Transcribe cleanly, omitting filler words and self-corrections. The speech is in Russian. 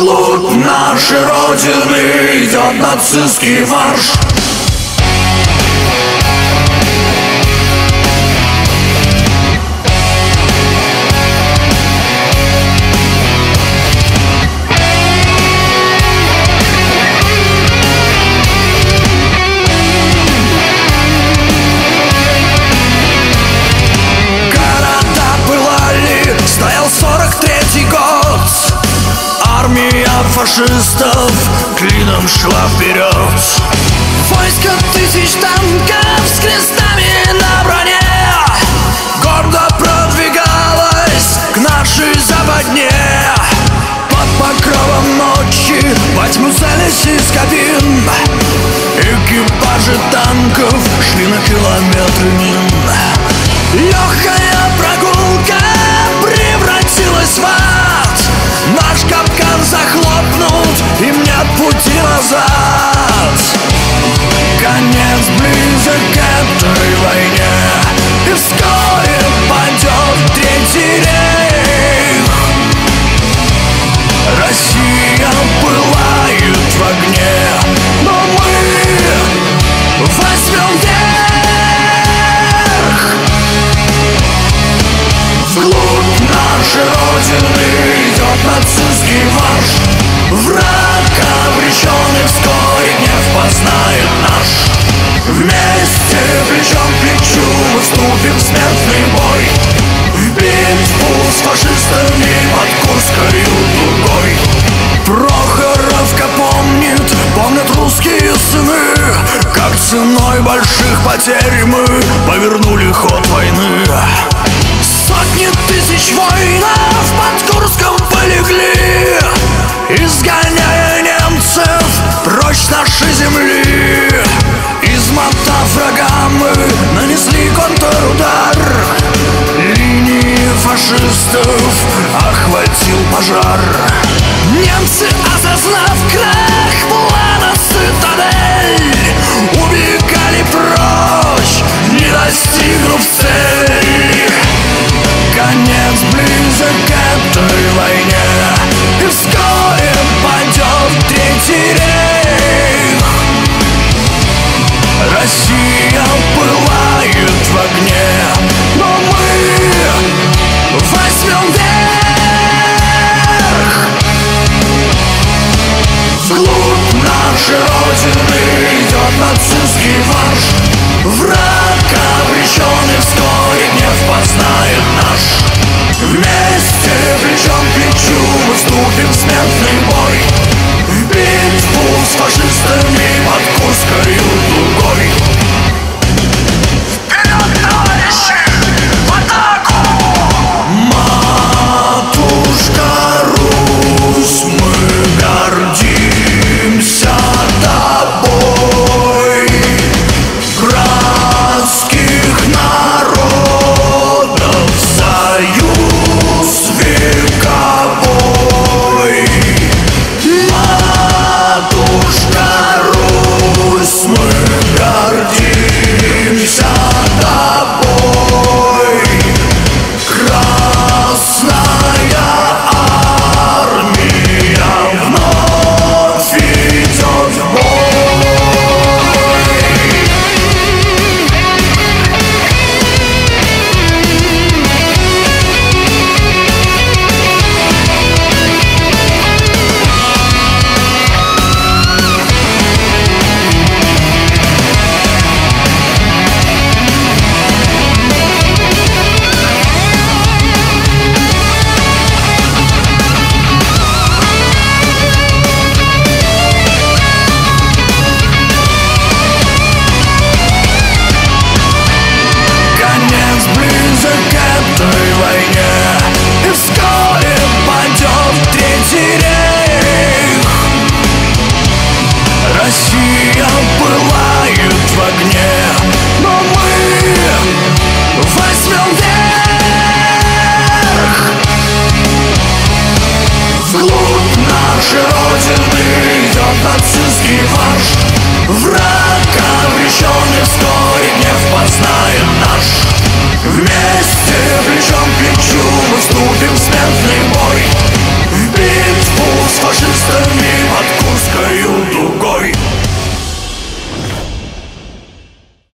Вглубь нашей Родины идет нацистский марш. Армия фашистов клином шла вперед. Войско тысяч танков с крестами на броне гордо продвигалось к нашей западне. Под покровом ночи во тьму целясь из кабин экипажи танков шли на километры мин. Легкая прогулка превратилась в ад. Наш капкан захлопнут, им нет пути назад. Конец близок к этой войне, и вскоре падет Третий рейх. Россия пылает в огне, но мы возьмем верх. Вглубь нашей Родины идет нацистский марш. Враг обреченный вскоре гнев познает наш. Вместе плечом к плечу мы вступим в смертный бой, в битву с фашистами под Курской дугой. Прохоровка помнят русские сыны, как ценой больших потерь мы повернули ход войны. Сотни тысяч воинов под Курском полегли, изгоняя немцев прочь с нашей земли. Измотав врага, мы нанесли контрудар. Линии фашистов охватил пожар. Немцы, осознав крах плана «Цитадель», убегали прочь, не достигнув цели. Конец близок к этой войне, и вскоре падет Третий рейх. Россия пылает в огне, но мы возьмем верх. Вглубь нашей Родины идет нацистский марш. Враг обреченный вскоре гнев познает наш. Вместе плечом к плечу мы вступим в смертный бой, в битву с фашистами под Курской дугой. Вперед, товарищи, в атаку! Матушка Русь, мы гордимся тобой. Братских народов союз вековой. Матушка Русь, мы гордимся тобой. Красная армия вновь идет в бой. Конец близок к этой войне, и вскоре падет Третий рейх. Россия пылает в огне, но мы возьмем верх. Вглубь нашей Родины идет нацистский марш. Враг обреченный вскоре гнев познает наш. Вместе плечом к плечу мы вступим в смертный бой,